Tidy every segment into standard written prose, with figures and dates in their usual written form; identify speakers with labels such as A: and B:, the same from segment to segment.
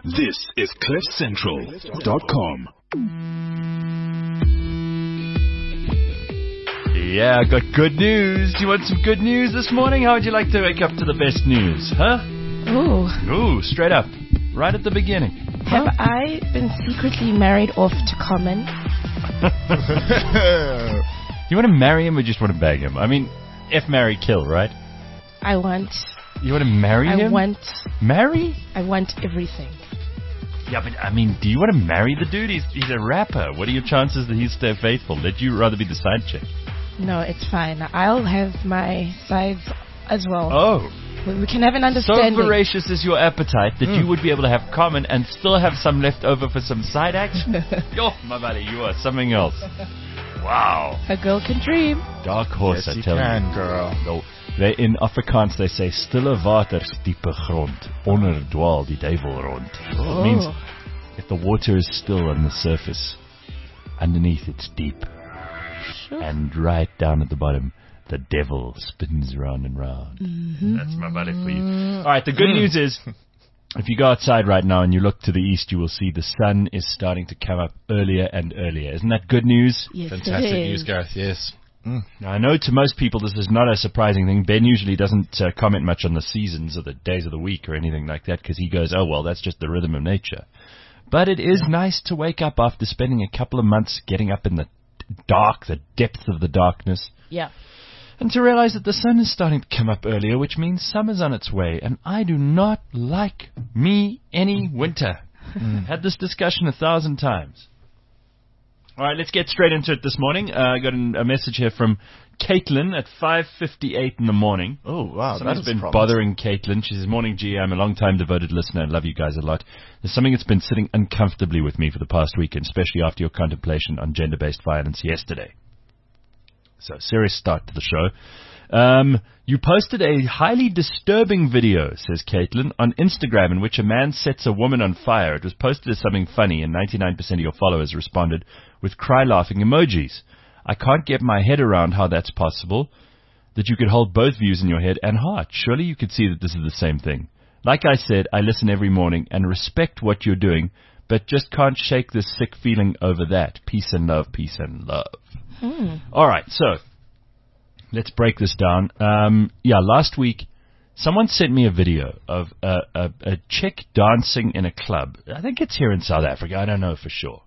A: This is CliffCentral.com.
B: Yeah, I got good news. Do you want some good news this morning? How would you like to wake up to the best news? Huh? Ooh, straight up. Right at the beginning.
C: Have I been secretly married off to Common?
B: You want to marry him or just want to bag him? I mean, F, marry, kill, right?
C: I want...
B: You want to marry him? Marry?
C: I want everything.
B: Yeah, but I mean, do you want to marry the dude? He's a rapper. What are your chances that he'll stay faithful? Would you rather be the side chick?
C: No, it's fine. I'll have my sides as well.
B: Oh.
C: We can have an understanding.
B: So voracious is your appetite that you would be able to have Common and still have some left over for some side action? Yo, my buddy, you are something else. Wow.
C: A girl can dream.
B: Dark horse,
D: yes,
B: I tell you.
D: Yes, you can, girl.
B: No, in Afrikaans, they say, stille waters, diepe grond, onder dwaal die duivel rond.
C: Oh.
B: It means if the water is still on the surface, underneath it's deep.
C: Sure.
B: And right down at the bottom, the devil spins round and round.
C: Mm-hmm.
B: That's my buddy for you. All right, the good news is, if you go outside right now and you look to the east, you will see the sun is starting to come up earlier and earlier. Isn't that good news?
C: Yes,
D: Fantastic
C: it is.
D: news, Gareth, yes.
B: Now, I know to most people this is not a surprising thing. Ben usually doesn't comment much on the seasons or the days of the week or anything like that because he goes, oh, well, that's just the rhythm of nature. But it is nice to wake up after spending a couple of months getting up in the dark, the depth of the darkness.
C: Yeah.
B: And to realize that the sun is starting to come up earlier, which means summer's on its way. And I do not like me any winter. Had this discussion 1,000 times. All right, let's get straight into it this morning. I got a message here from Caitlin at 5:58 in the morning.
D: Oh, wow.
B: Something's been bothering Caitlin. She says, morning, G. I'm a long-time devoted listener. I love you guys a lot. There's something that's been sitting uncomfortably with me for the past weekend, especially after your contemplation on gender-based violence yesterday. So, serious start to the show. You posted a highly disturbing video, says Caitlin, on Instagram in which a man sets a woman on fire. It was posted as something funny, and 99% of your followers responded with cry-laughing emojis. I can't get my head around how that's possible, that you could hold both views in your head and heart. Surely you could see that this is the same thing. Like I said, I listen every morning and respect what you're doing, but just can't shake this sick feeling over that. Peace and love, peace and love. All right, so let's break this down. Last week, someone sent me a video of a chick dancing in a club. I think it's here in South Africa. I don't know for sure.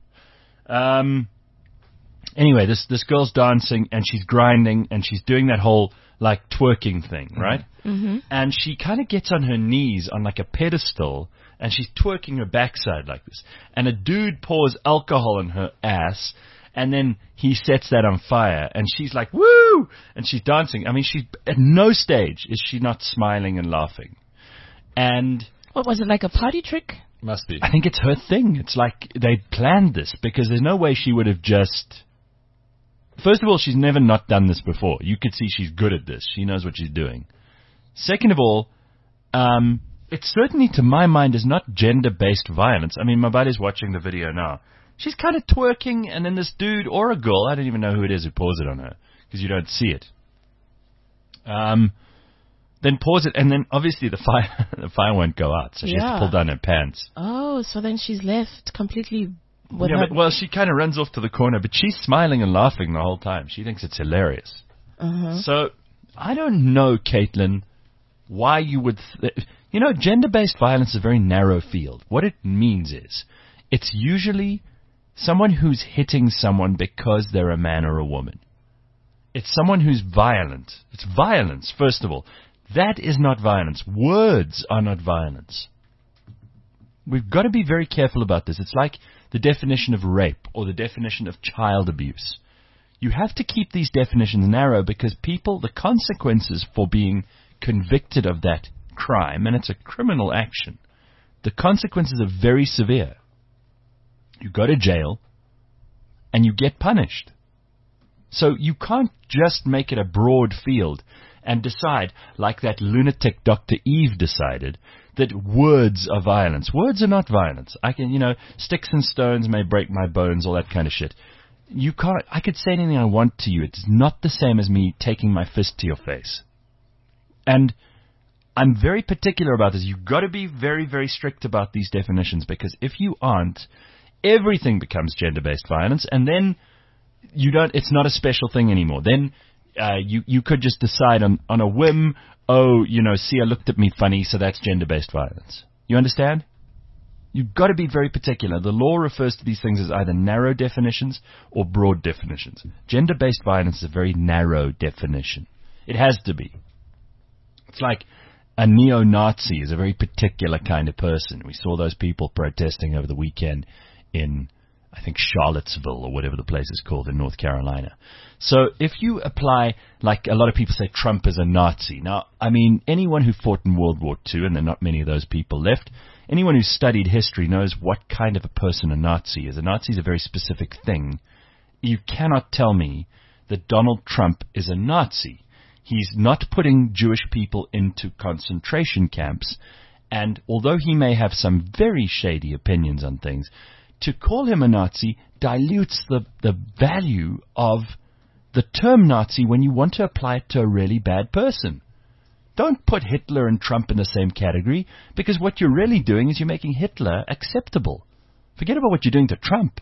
B: Anyway, this girl's dancing, and she's grinding, and she's doing that whole, like, twerking thing, right? Mm-hmm. And she kind of gets on her knees on, like, a pedestal, and she's twerking her backside like this. And a dude pours alcohol in her ass, and then he sets that on fire, and she's like, woo! And she's dancing. I mean, she's at no stage is she not smiling and laughing. And
C: what was it, like a party trick?
D: Must be.
B: I think it's her thing. It's like they planned this, because there's no way she would have just... First of all, she's never not done this before. You could see she's good at this. She knows what she's doing. Second of all, it certainly, to my mind, is not gender-based violence. I mean, my buddy's watching the video now. She's kind of twerking, and then this dude or a girl, I don't even know who it is who pours it on her, because you don't see it. Then pours it, and then obviously the fire won't go out, so she has to pull down her pants.
C: Oh, so then she's left completely with
B: her... Well, she kind of runs off to the corner, but she's smiling and laughing the whole time. She thinks it's hilarious. So, I don't know, Caitlin, why you would... gender-based violence is a very narrow field. What it means is, it's usually someone who's hitting someone because they're a man or a woman. It's someone who's violent. It's violence, first of all. That is not violence. Words are not violence. We've got to be very careful about this. It's like the definition of rape or the definition of child abuse. You have to keep these definitions narrow because the consequences for being convicted of that crime, and it's a criminal action, the consequences are very severe. You go to jail, and you get punished. So you can't just make it a broad field and decide, like that lunatic Dr. Eve decided, that words are violence. Words are not violence. I can, sticks and stones may break my bones, all that kind of shit. I could say anything I want to you. It's not the same as me taking my fist to your face. And I'm very particular about this. You've got to be very, very strict about these definitions, because if you aren't, everything becomes gender-based violence, and then it's not a special thing anymore. Then you could just decide on a whim, Sia looked at me funny, so that's gender-based violence. You understand? You've got to be very particular. The law refers to these things as either narrow definitions or broad definitions. Gender-based violence is a very narrow definition. It has to be. It's like a neo-Nazi is a very particular kind of person. We saw those people protesting over the weekend in, I think, Charlottesville or whatever the place is called in North Carolina. So if you apply, like a lot of people say, Trump is a Nazi. Now, I mean, anyone who fought in World War II, and there are not many of those people left, anyone who's studied history knows what kind of a person a Nazi is. A Nazi is a very specific thing. You cannot tell me that Donald Trump is a Nazi. He's not putting Jewish people into concentration camps, and although he may have some very shady opinions on things, to call him a Nazi dilutes the value of the term Nazi when you want to apply it to a really bad person. Don't put Hitler and Trump in the same category, because what you're really doing is you're making Hitler acceptable. Forget about what you're doing to Trump.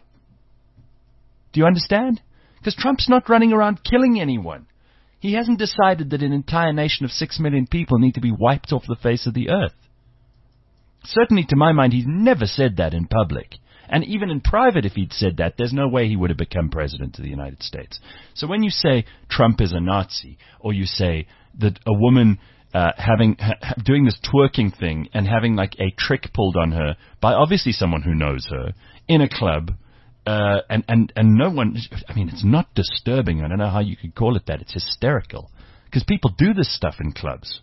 B: Do you understand? Because Trump's not running around killing anyone. He hasn't decided that an entire nation of 6 million people need to be wiped off the face of the earth. Certainly, to my mind, he's never said that in public. And even in private, if he'd said that, there's no way he would have become president of the United States. So when you say Trump is a Nazi, or you say that a woman doing this twerking thing and having like a trick pulled on her by obviously someone who knows her in a club, and no one, I mean, it's not disturbing. I don't know how you could call it that. It's hysterical, because people do this stuff in clubs.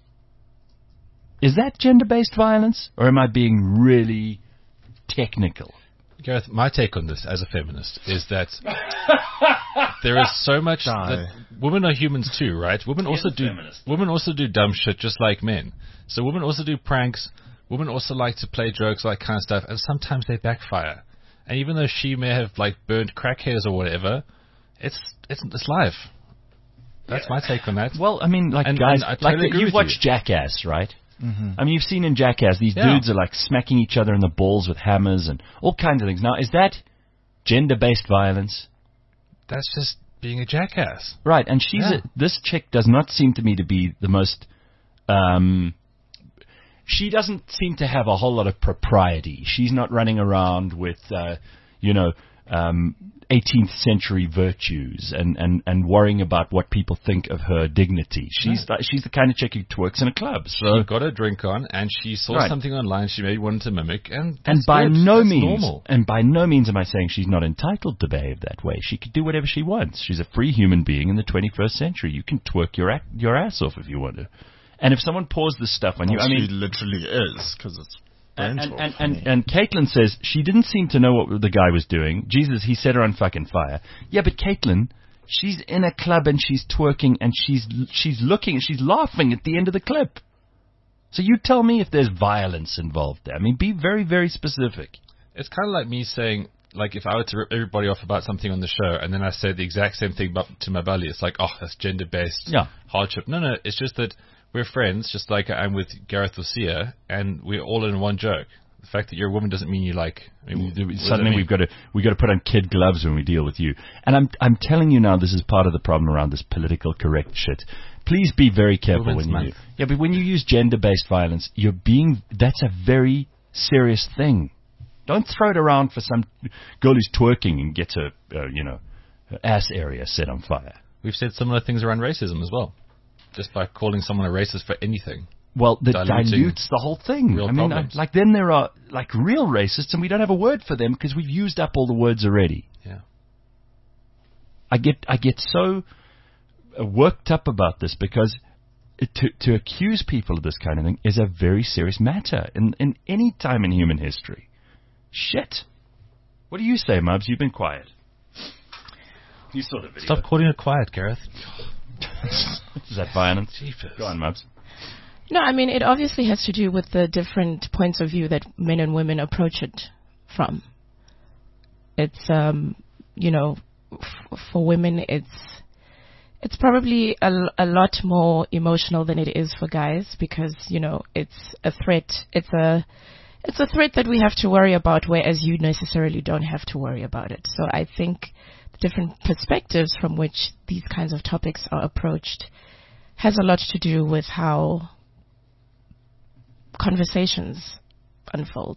B: Is that gender-based violence, or am I being really technical?
D: Gareth, my take on this as a feminist is that there is so much that women are humans too, right? Women also do dumb shit just like men. So women also do pranks. Women also like to play jokes, all that kind of stuff, and sometimes they backfire. And even though she may have like burnt crack hairs or whatever, it's life. That's my take on that.
B: Well, I mean, like, guys, you've watched Jackass, right? Mm-hmm. I mean, you've seen in Jackass, these dudes are like smacking each other in the balls with hammers and all kinds of things. Now, is that gender-based violence?
D: That's just being a jackass.
B: Right, and this chick does not seem to me to be the most... she doesn't seem to have a whole lot of propriety. She's not running around with, 18th century virtues and worrying about what people think of her dignity. She's the kind of chick who twerks in a club. So
D: she got a drink on, and she saw something online she maybe wanted to mimic, and
B: by no means
D: normal.
B: And by no means am I saying she's not entitled to behave that way. She could do whatever she wants. She's a free human being in the 21st century. You can twerk your ass off if you want to. And if someone pours this stuff on you, I mean,
E: she literally is, because it's.
B: And Caitlin says she didn't seem to know what the guy was doing. Jesus, he set her on fucking fire. Yeah, but Caitlin, she's in a club and she's twerking and she's looking and she's laughing at the end of the clip. So you tell me if there's violence involved there. I mean, be very, very specific.
D: It's kind of like me saying, like, if I were to rip everybody off about something on the show and then I said the exact same thing to my buddy, it's like, oh, that's gender-based hardship. No, it's just that we're friends, just like I'm with Gareth or Sia, and we're all in one joke. The fact that you're a woman doesn't mean you like. I mean,
B: suddenly we've got to put on kid gloves when we deal with you. And I'm telling you now, this is part of the problem around this political correct shit. Please be very careful when you do. Yeah, but when you use gender-based violence, that's a very serious thing. Don't throw it around for some girl who's twerking and gets her ass area set on fire.
D: We've said similar things around racism as well. Just by calling someone a racist for anything.
B: Well, that dilutes the whole thing. I mean, then there are like real racists, and we don't have a word for them because we've used up all the words already.
D: Yeah.
B: I get so worked up about this because to accuse people of this kind of thing is a very serious matter in any time in human history. Shit. What do you say, Mubs? You've been quiet. You saw the video.
D: Stop calling it quiet, Gareth.
B: Is that violence?
D: Jeepers.
B: Go on, Mubs.
C: No, I mean, it obviously has to do with the different points of view that men and women approach it from. It's, for women, It's probably a lot more emotional than it is for guys because, it's a threat. It's a threat that we have to worry about, whereas you necessarily don't have to worry about it. So I think the different perspectives from which these kinds of topics are approached has a lot to do with how conversations unfold.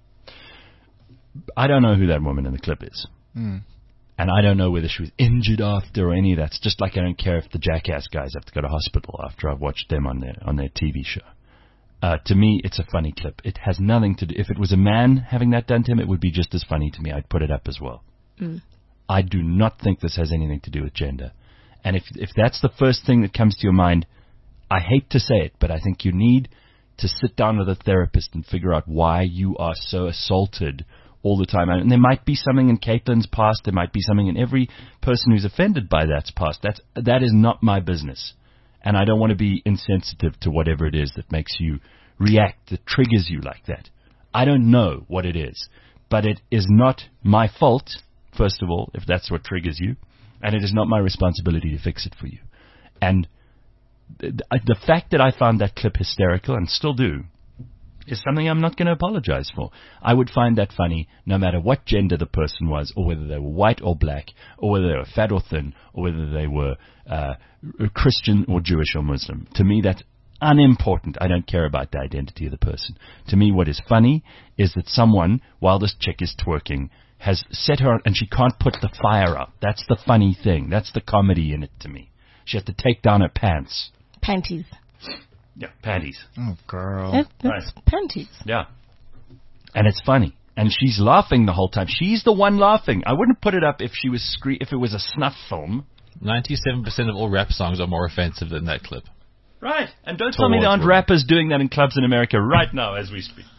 B: I don't know who that woman in the clip is. And I don't know whether she was injured after or any of that. It's just like I don't care if the Jackass guys have to go to hospital after I've watched them on their TV show. To me, it's a funny clip. It has nothing to do... If it was a man having that done to him, it would be just as funny to me. I'd put it up as well. I do not think this has anything to do with gender. And if that's the first thing that comes to your mind, I hate to say it, but I think you need to sit down with a therapist and figure out why you are so assaulted all the time. And there might be something in Caitlin's past. There might be something in every person who's offended by that's past. That is not my business. And I don't want to be insensitive to whatever it is that makes you react, that triggers you like that. I don't know what it is. But it is not my fault, first of all, if that's what triggers you. And it is not my responsibility to fix it for you. And the fact that I found that clip hysterical, and still do, is something I'm not going to apologize for. I would find that funny no matter what gender the person was, or whether they were white or black, or whether they were fat or thin, or whether they were Christian or Jewish or Muslim. To me, that's unimportant. I don't care about the identity of the person. To me, what is funny is that someone, while this chick is twerking, has set her on, and she can't put the fire out. That's the funny thing. That's the comedy in it to me. She has to take down her pants.
C: Panties.
B: Yeah, panties.
E: Oh, girl.
C: That's panties.
B: Yeah. And it's funny. And she's laughing the whole time. She's the one laughing. I wouldn't put it up if she was if it was a snuff film.
D: 97% of all rap songs are more offensive than that clip.
B: Right. And don't tell me there aren't rappers doing that in clubs in America right now as we speak.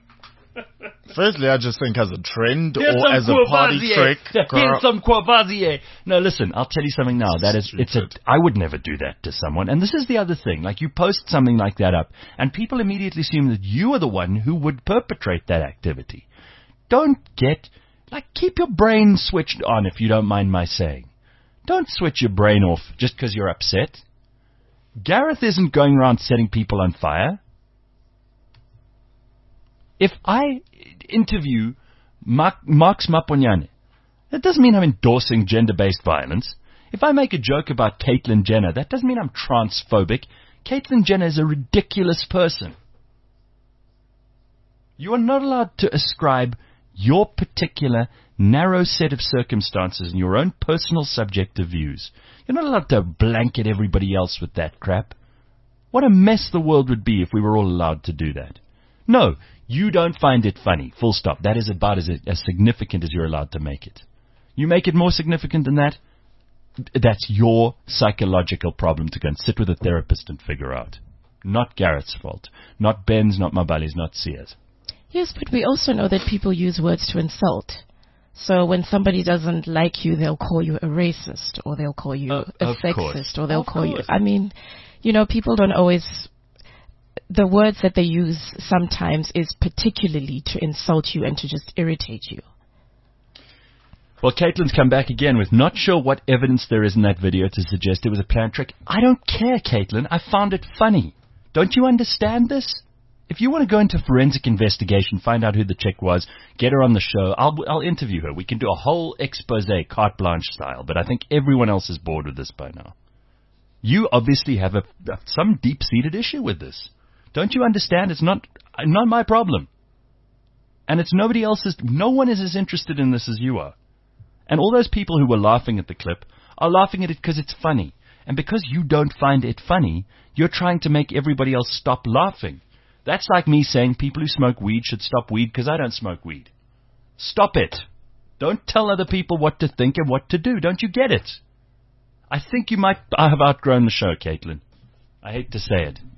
E: Firstly, I just think as a trend or as a party trick.
B: Here's some Courvoisier. No, listen, I'll tell you something now. I would never do that to someone. And this is the other thing. Like, you post something like that up, and people immediately assume that you are the one who would perpetrate that activity. Keep your brain switched on, if you don't mind my saying. Don't switch your brain off just because you're upset. Gareth isn't going around setting people on fire. If I interview Marx Maponyane, that doesn't mean I'm endorsing gender-based violence. If I make a joke about Caitlyn Jenner, that doesn't mean I'm transphobic. Caitlyn Jenner is a ridiculous person. You are not allowed to ascribe your particular narrow set of circumstances and your own personal subjective views. You're not allowed to blanket everybody else with that crap. What a mess the world would be if we were all allowed to do that. No, you don't find it funny. Full stop. That is about as significant as you're allowed to make it. You make it more significant than that, that's your psychological problem to go and sit with a therapist and figure out. Not Garrett's fault. Not Ben's, not Mabali's, not Sia's.
C: Yes, but we also know that people use words to insult. So when somebody doesn't like you, they'll call you a racist, or they'll call you a sexist, or they'll call you... I mean, people don't always... The words that they use sometimes is particularly to insult you and to just irritate you.
B: Well, Caitlin's come back again with not sure what evidence there is in that video to suggest it was a planned trick. I don't care, Caitlin. I found it funny. Don't you understand this? If you want to go into forensic investigation, find out who the chick was, get her on the show, I'll interview her. We can do a whole expose, carte blanche style, but I think everyone else is bored with this by now. You obviously have some deep-seated issue with this. Don't you understand? It's not my problem. And it's nobody else's. No one is as interested in this as you are. And all those people who were laughing at the clip are laughing at it because it's funny. And because you don't find it funny, you're trying to make everybody else stop laughing. That's like me saying people who smoke weed should stop weed because I don't smoke weed. Stop it. Don't tell other people what to think and what to do. Don't you get it? I think you might have outgrown the show, Caitlin. I hate to say it.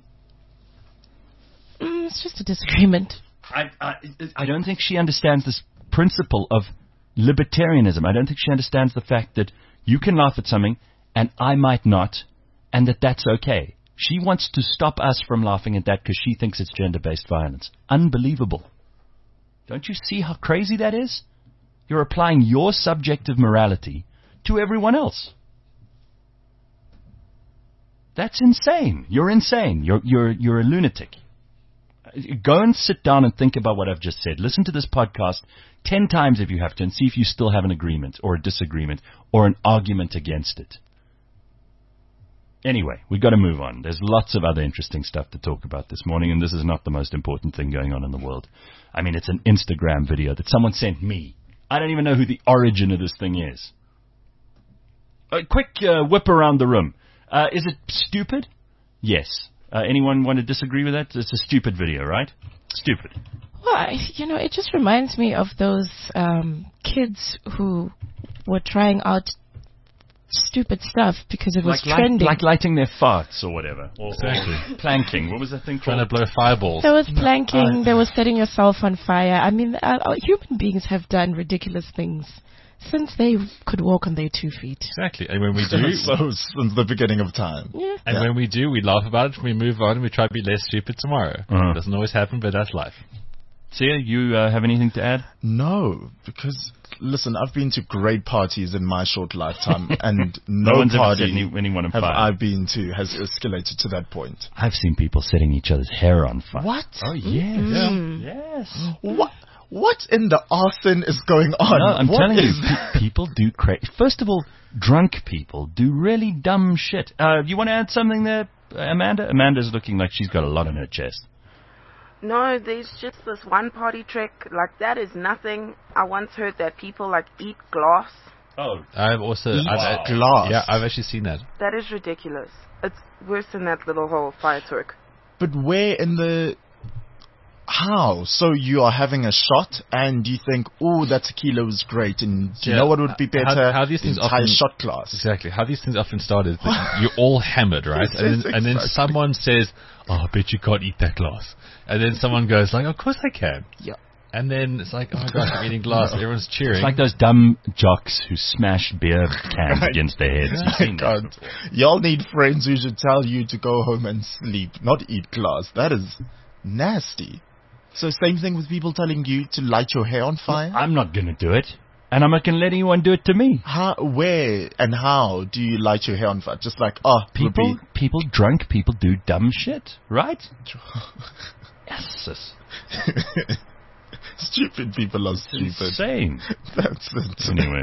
C: It's just a disagreement.
B: I don't think she understands this principle of libertarianism. I don't think she understands the fact that you can laugh at something and I might not, and that's okay. She wants to stop us from laughing at that because she thinks it's gender-based violence. Unbelievable. Don't you see how crazy that is? You're applying your subjective morality to everyone else. That's insane. You're insane. You're a lunatic. Go and sit down and think about what I've just said. Listen to this podcast 10 times if you have to and see if you still have an agreement or a disagreement or an argument against it. Anyway, we've got to move on. There's lots of other interesting stuff to talk about this morning, and this is not the most important thing going on in the world. I mean, it's an Instagram video that someone sent me. I don't even know who the origin of this thing is. A quick whip around the room. Is it stupid? Yes. Anyone want to disagree with that? It's a stupid video, right? Stupid.
C: Well, it just reminds me of those kids who were trying out stupid stuff because it was trending. Like lighting their farts or whatever. Or planking. What was that thing called?
D: Trying to blow fireballs.
C: There was planking. There was setting yourself on fire. I mean, human beings have done ridiculous things since they could walk on their 2 feet.
D: Exactly. And when we do...
E: since the beginning of time.
C: Yeah.
D: And when we do, we laugh about it, we move on, and we try to be less stupid tomorrow. It doesn't always happen, but that's life.
B: Sia, you have anything to add?
E: No, because, listen, I've been to great parties in my short lifetime, and no
B: one's
E: party
B: ever seen anyone on
E: have
B: fire.
E: I been to has escalated to that point.
B: I've seen people setting each other's hair on fire.
E: What?
B: Oh, yes.
C: Mm.
B: Yes.
E: What in the arson is going on?
B: No, I'm telling you, people do crazy. First of all, drunk people do really dumb shit. You want to add something there, Amanda? Amanda's looking like she's got a lot on her chest.
F: No, there's just this one party trick. Like, that is nothing. I once heard that people, eat glass.
B: Oh.
D: I've also...
E: glass?
D: Yeah, I've actually seen that.
F: That is ridiculous. It's worse than that little whole fire twerk.
E: But where in the... How? So you are having a shot and you think, oh, that tequila was great, and do you know what would be better?
D: How these things
E: entire
D: often,
E: shot glass.
D: Exactly. How these things often started. You're all hammered, right? And then someone says, oh, I bet you can't eat that glass. And then someone goes of course I can.
E: Yeah.
D: And then it's like, oh my gosh, I'm eating glass. Everyone's cheering.
B: It's like those dumb jocks who smash beer cans against their heads. You've seen that.
E: Y'all need friends who should tell you to go home and sleep, not eat glass. That is nasty. So same thing with people telling you to light your hair on fire?
B: I'm not going to do it. And I'm not going to let anyone do it to me.
E: Where and how do you light your hair on fire? Just like,
B: drunk people do dumb shit, right? Yes.
E: Stupid people are stupid.
B: Insane.
E: That's it.
B: Anyway.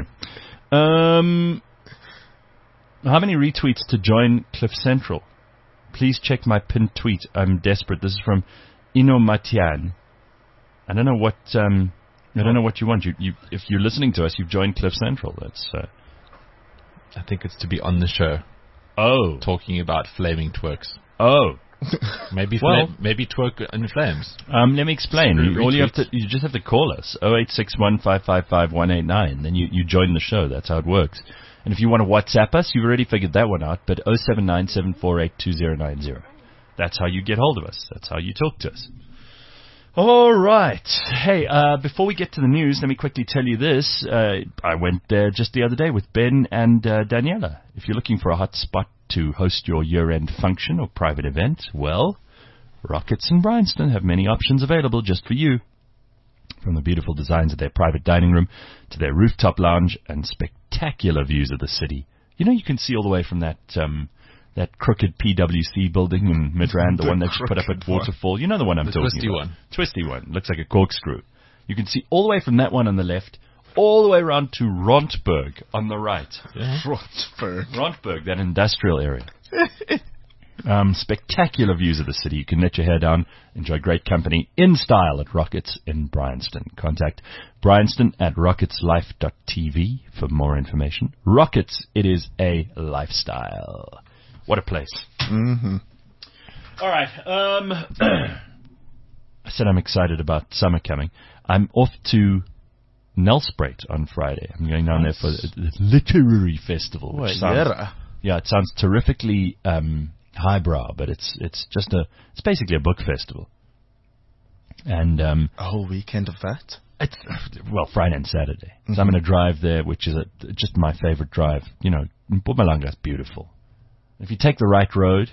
B: How many retweets to join Cliff Central? Please check my pinned tweet. I'm desperate. This is from Ino Matian. I don't know what you want. You if you're listening to us, you've joined Cliff Central. That's
D: I think it's to be on the show.
B: Oh.
D: Talking about flaming twerks.
B: Oh.
D: Maybe twerk in flames.
B: Let me explain. You just have to call us 0861555189. Then you join the show. That's how it works. And if you want to WhatsApp us, you've already figured that one out. But 0797482090. That's how you get hold of us. That's how you talk to us. All right. Hey, before we get to the news, let me quickly tell you this. I went there just the other day with Ben and Daniela. If you're looking for a hot spot to host your year-end function or private event, well, Rockets in Bryanston have many options available just for you. From the beautiful designs of their private dining room to their rooftop lounge and spectacular views of the city. You know, you can see all the way from that crooked PwC building in Midrand, the one that you put up at Waterfall. You know the one I'm talking about. Twisty one. Looks like a corkscrew. You can see all the way from that one on the left, all the way around to Rontberg on the right.
E: Yeah. Rontberg,
B: that industrial area. Spectacular views of the city. You can let your hair down, enjoy great company in style at Rockets in Bryanston. Contact Bryanston at rocketslife.tv for more information. Rockets, it is a lifestyle. What a place.
E: Mm-hmm.
B: All right. I said I'm excited about summer coming. I'm off to Nelspruit on Friday. I'm going down there for the literary festival. Which it sounds terrifically highbrow, but it's basically a book festival. And
E: a whole weekend of that?
B: It's Friday and Saturday. Mm-hmm. So I'm going to drive there, which is just my favorite drive. You know, Mpumalanga is beautiful. If you take the right road,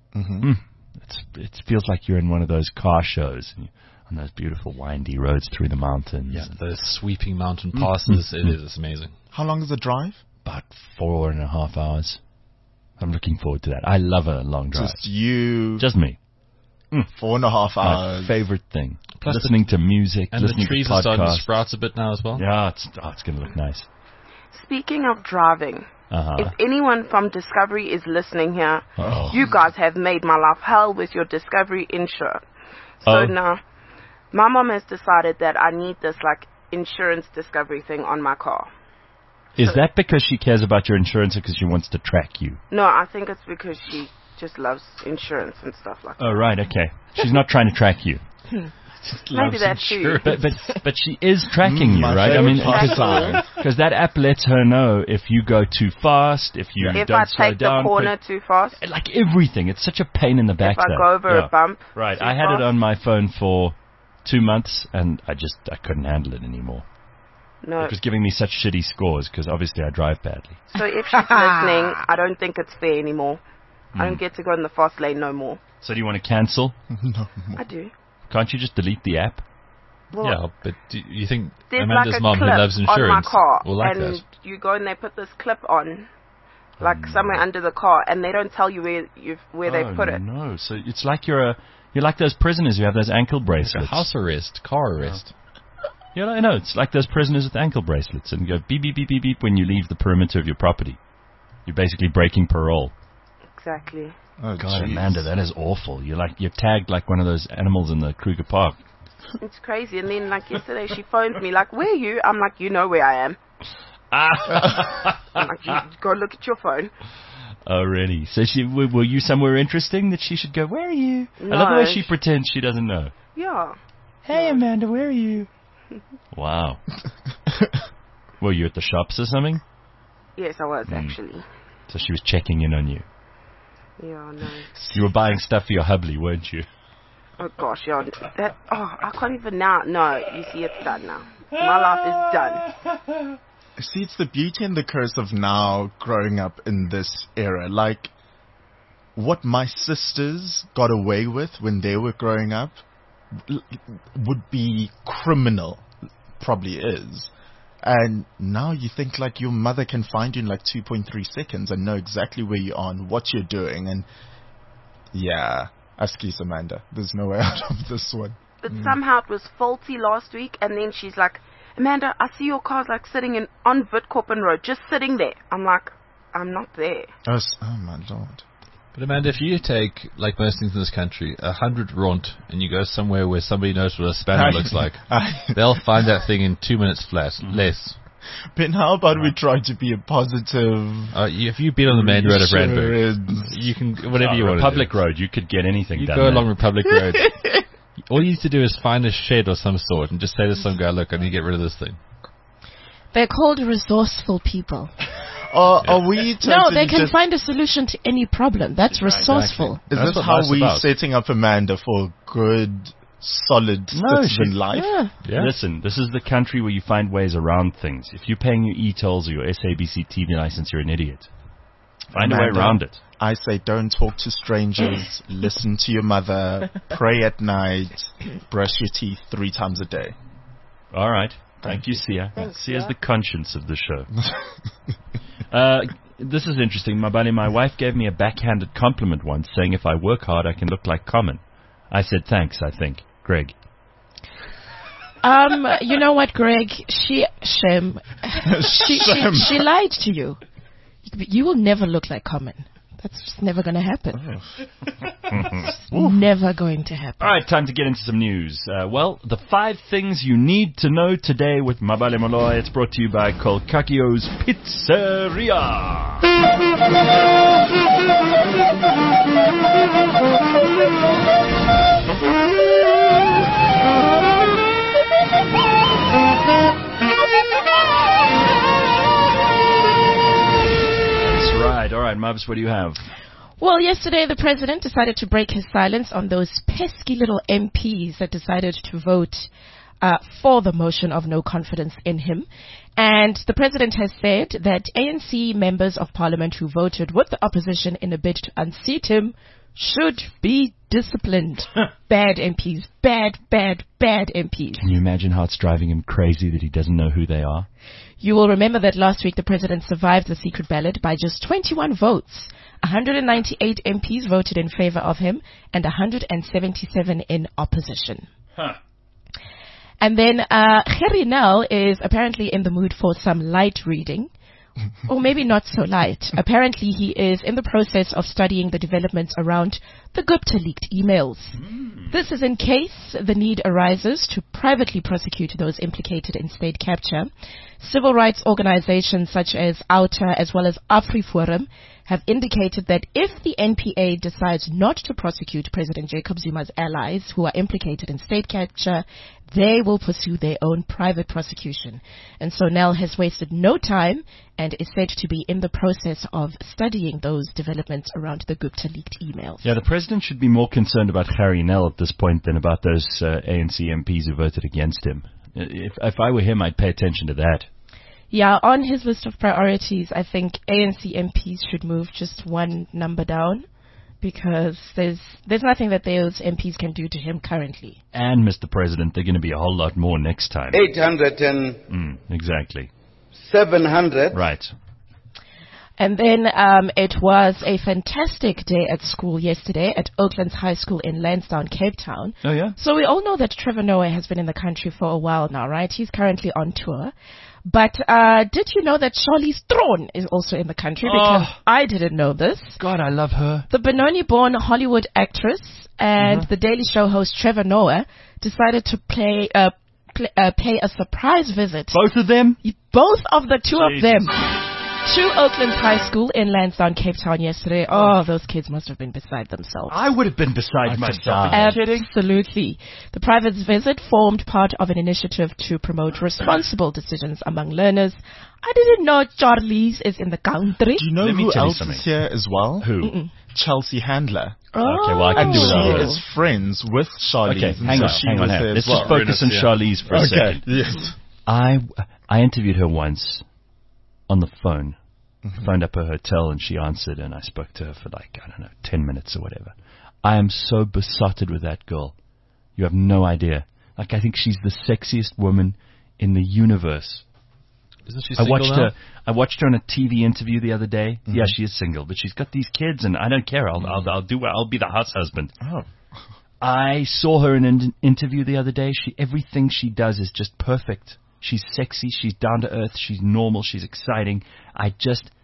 B: it feels like you're in one of those car shows on those beautiful windy roads through the mountains.
D: Yeah, those sweeping mountain passes. It's amazing.
E: How long is the drive?
B: About 4.5 hours. I'm looking forward to that. I love a long drive.
E: Just you.
B: Just me.
E: 4.5
B: My
E: hours.
B: favorite thing.
D: Plus
B: listening to music,
D: And the
B: listening
D: trees
B: to
D: are starting to
B: podcasts.
D: sprout a bit now as well.
B: Yeah, it's going to look nice.
F: Speaking of driving,
B: Uh-huh.
F: if anyone from Discovery is listening here,
B: Oh.
F: you guys have made my life hell with your Discovery insure. So
B: Oh.
F: now, my mom has decided that I need this like insurance Discovery thing on my car.
B: Is that because she cares about your insurance or because she wants to track you?
F: No, I think it's because she just loves insurance and stuff like that.
B: Oh, right, okay. She's not trying to track you.
F: Maybe that too.
B: But she is tracking you,
E: My
B: right? I mean,
E: favorite pastime.
B: because that app lets her know if you go too fast, if you
F: If
B: don't
F: I
B: slow
F: take
B: down.
F: the corner too fast,
B: Like everything. It's such a pain in the back.
F: if I go over a bump,
B: Right.
F: too
B: I had it
F: fast.
B: on my phone for 2 months, and I couldn't handle it anymore.
F: No.
B: It was giving me such shitty scores because obviously I drive badly.
F: So if she's listening, I don't think it's fair anymore. I
B: Hmm.
F: don't get to go in the fast lane no more.
B: So do you want to cancel?
F: I do.
B: Can't you just delete the app?
F: Well,
D: Yeah, but do you think
F: there's
D: Amanda's
F: like a
D: mom, who
F: clip
D: loves
F: on my
D: insurance,
F: car,
D: will like
F: and
D: that?
F: you go and they put this clip on, like somewhere under the car, and they don't tell you where they put it.
B: No, so it's like you're like those prisoners who have those ankle
D: Like a
B: bracelets.
D: house arrest, car arrest.
B: Yeah, I know. It's like those prisoners with ankle bracelets and go beep, beep, beep, beep, beep when you leave the perimeter of your property. You're basically breaking parole.
F: Exactly.
E: Oh,
B: God,
E: jeez.
B: Amanda, that is awful. You're tagged like one of those animals in the Kruger Park.
F: It's crazy. And then, like yesterday, she phones me, like, "Where are you?" I'm like, "You know where I am." I'm like, "You go look at your phone."
B: Oh, really? So were you somewhere interesting that she should go, where are you?
F: No.
B: I love the way she pretends she doesn't know.
F: Yeah.
B: Hey, Amanda, where are you? Wow. Were you at the shops or something?
F: Yes, I was actually.
B: So she was checking in on you.
F: Yeah, no.
B: You were buying stuff for your hubby, weren't you?
F: Oh gosh, yeah. That. Oh, I can't even now. No, you see, it's done now. My life is done.
E: See, it's the beauty and the curse of now growing up in this era. Like, what my sisters got away with when they were growing up would be criminal. Probably is. And now you think like your mother can find you in like 2.3 seconds and know exactly where you are and what you're doing. And yeah, excuse Amanda. There's no way out of this one.
F: But somehow it was faulty last week, and then she's like, "Amanda, I see your car's like sitting on Witkoppen Road, just sitting there." I'm like, "I'm not there."
E: Oh, oh my lord.
D: But Amanda, if you take, like most things in this country, 100 rond, and you go somewhere where somebody knows what a spanner looks like, they'll find that thing in 2 minutes flat, less.
E: But how about we try to be a positive...
D: If you've been on the main road of Randburg,
E: insurance?
D: you can, whatever you want to do.
B: Republic Road, you could get anything
D: You
B: done
D: go
B: there.
D: along Republic Road. All you need to do is find a shed or some sort and just say to some guy, "Look, I need to get rid of this thing."
C: They're called resourceful people.
E: Are we totally
C: No, they can
E: just...
C: find a solution to any problem. That's resourceful.
E: Is
D: That's
E: this
D: what
E: how
D: life's
E: we're
D: about.
E: setting up Amanda for good, solid
B: No,
E: citizen
B: she-
E: life?
C: Yeah.
D: Yeah.
B: Listen, this is the country where you find ways around things. If you're paying your e-tolls or your SABC TV license, you're an idiot. Find a way
E: Amanda,
B: around it.
E: I say don't talk to strangers, listen to your mother, pray at night, brush your teeth 3 times a day.
B: All right. Thank you, Sia.
F: Thanks,
B: Sia's
F: Sia.
B: the conscience of the show. This is interesting. My wife gave me a backhanded compliment once, saying if I work hard, I can look like Common. I said thanks, I think. Greg.
C: You know what, Greg? She lied to you. You will never look like Common. That's just never going to happen. Never going to happen.
B: All right, time to get into some news. The 5 things you need to know today with Mabale Moloi. It's brought to you by Kolkakio's Pizzeria. That's right. All right, Mubs, what do you have?
C: Well, yesterday the president decided to break his silence on those pesky little MPs that decided to vote for the motion of no confidence in him. And the president has said that ANC members of parliament who voted with the opposition in a bid to unseat him should be disciplined. Bad MPs. Bad MPs.
B: Can you imagine how it's driving him crazy that he doesn't know who they are?
C: You will remember that last week the president survived the secret ballot by just 21 votes. 198 MPs voted in favor of him and 177 in opposition. And then Gerrie Nel is apparently in the mood for some light reading. Or maybe not so light. Apparently he is in the process of studying the developments around the Gupta leaked emails. This is in case the need arises to privately prosecute those implicated in state capture. Civil rights organizations such as OUTA as well as AfriForum have indicated that if the NPA decides not to prosecute President Jacob Zuma's allies who are implicated in state capture, they will pursue their own private prosecution. And so Nel has wasted no time and is said to be in the process of studying those developments around the Gupta leaked emails.
B: Yeah, the president should be more concerned about Gerrie Nel at this point than about those ANC MPs who voted against him. If I were him, I'd pay attention to that.
C: Yeah, on his list of priorities, I think ANC MPs should move just one number down because there's nothing that those MPs can do to him currently.
B: And, Mr. President, they're going to be a whole lot more next time.
G: 800 and
B: exactly.
G: 700.
B: Right.
C: And then it was a fantastic day at school yesterday at Oaklands High School in Lansdowne, Cape Town.
B: Oh, yeah?
C: So we all know that Trevor Noah has been in the country for a while now, right? He's currently on tour. But did you know that Charlize Theron is also in the country? Because I didn't know this.
B: God, I love her.
C: The Benoni-born Hollywood actress and the Daily Show host Trevor Noah decided to pay a surprise visit.
B: Both of them?
C: Both of the two of them. To Oaklands High School in Lansdowne, Cape Town yesterday. Oh, those kids must have been beside themselves.
B: I would have been beside myself.
C: Absolutely. The private visit formed part of an initiative to promote responsible decisions among learners. I didn't know Charlize is in the country.
E: Do you know who else is here as well?
B: Who?
E: Chelsea Handler.
C: Oh.
B: Okay, well, I can
E: And
B: do without
E: she
B: her.
E: is friends with Charlize.
B: Okay,
E: and
B: hang
E: so
B: on,
E: she
B: hang on.
E: was there
B: Let's
E: as well.
B: just focus on Charlize for a second.
E: Yes.
B: I interviewed her once on the phone. Phoned up her hotel and she answered and I spoke to her for 10 minutes or whatever. I am so besotted with that girl. You have no idea. I think she's the sexiest woman in the universe.
D: Isn't she single now?
B: I watched her on a TV interview the other day. Yeah, she is single, but she's got these kids and I don't care. I'll be the house husband.
E: Oh.
B: I saw her in an interview the other day. Everything she does is just perfect. She's sexy, she's down to earth, she's normal, she's exciting. I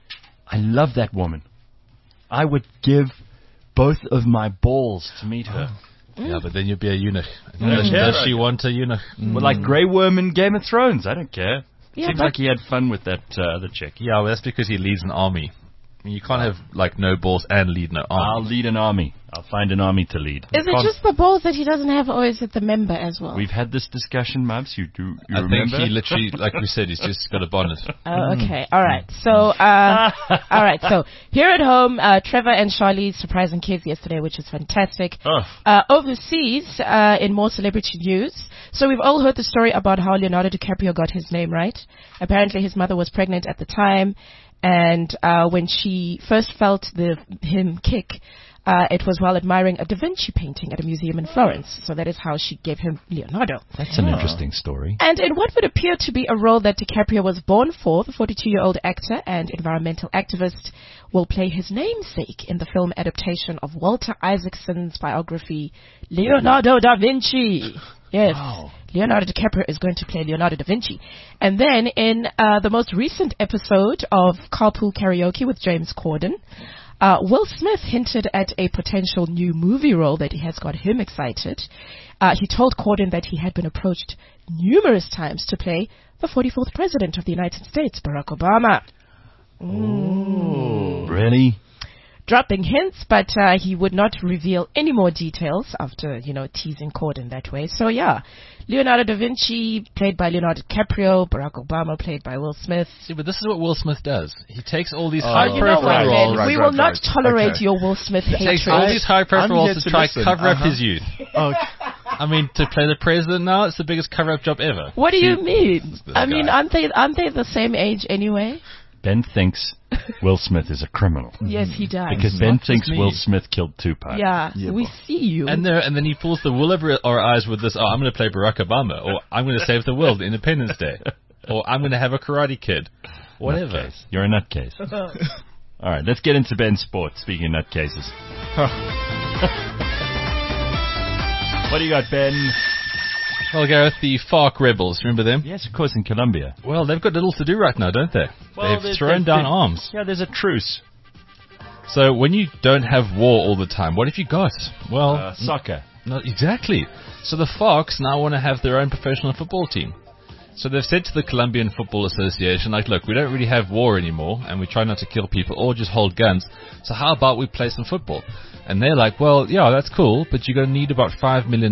B: love that woman. I would give both of my balls to meet her.
D: Yeah, but then you'd be a eunuch. Does she want a eunuch?
B: Well, like Grey Worm in Game of Thrones, I don't care.
C: Yeah,
B: Seems like he had fun with that other chick.
D: Yeah, well, that's because he leads an army. I mean, you can't have no balls and lead no army.
B: I'll lead an army. I'll find an army to lead.
C: Is it just the balls that he doesn't have, or is it the member as well?
B: We've had this discussion, Mabs. You
D: I
B: remember?
D: think he literally, like we said, he's just got a bonnet.
C: Oh, okay. All right. So, all right. So here at home, Trevor and Charlize surprising kids yesterday, which is fantastic. Overseas, in more celebrity news. So we've all heard the story about how Leonardo DiCaprio got his name right. Apparently his mother was pregnant at the time. And when she first felt him kick, it was while admiring a Da Vinci painting at a museum in Florence. So that is how she gave him Leonardo.
B: That's an interesting story.
C: And in what would appear to be a role that DiCaprio was born for, the 42-year-old actor and environmental activist will play his namesake in the film adaptation of Walter Isaacson's biography, Leonardo da Vinci. Yes. Wow. Leonardo DiCaprio is going to play Leonardo da Vinci. And then in the most recent episode of Carpool Karaoke with James Corden, Will Smith hinted at a potential new movie role that has got him excited. He told Corden that he had been approached numerous times to play the 44th President of the United States, Barack Obama.
B: Really?
C: Dropping hints, but he would not reveal any more details after, teasing Corden that way. So, yeah, Leonardo da Vinci, played by Leonardo DiCaprio, Barack Obama, played by Will Smith.
D: See, but this is what Will Smith does. He takes all these
C: You know
D: high-profile
C: what,
D: roles.
C: man? We will not tolerate your Will Smith
D: He takes
C: hatred.
D: all these high-profile
E: I'm here
D: roles to
E: to
D: try
E: listen.
D: to cover up his youth.
E: Okay.
D: I mean, to play the president now, it's the biggest cover-up job ever.
C: What do you mean?
D: this
C: I mean,
D: guy.
C: aren't they the same age anyway?
B: Ben thinks Will Smith is a criminal.
C: Yes, he does.
B: Because Ben
D: Not just
B: thinks
D: me.
B: Will Smith killed Tupac.
C: Yeah,
E: Yeah,
C: we
E: boy.
C: see you.
D: And then he pulls the wool over our eyes with this, I'm going to play Barack Obama, or I'm going to save the world, Independence Day, or I'm going to have a Karate Kid. Whatever.
B: Nutcase. You're a nutcase. All right, let's get into Ben's sports, speaking of nutcases. What do you got, Ben?
D: Well, Gareth, the FARC rebels, remember them?
B: Yes, of course, in Colombia.
D: Well, they've got little to do right now, don't they? They've thrown down arms.
B: Yeah, there's a truce.
D: So when you don't have war all the time, what have you got? Well,
B: Soccer.
D: no, exactly. So the FARCs now want to have their own professional football team. So they've said to the Colombian Football Association, like, look, we don't really have war anymore, and we try not to kill people or just hold guns, so how about we play some football? And they're like, well, yeah, that's cool, but you're going to need about $10 million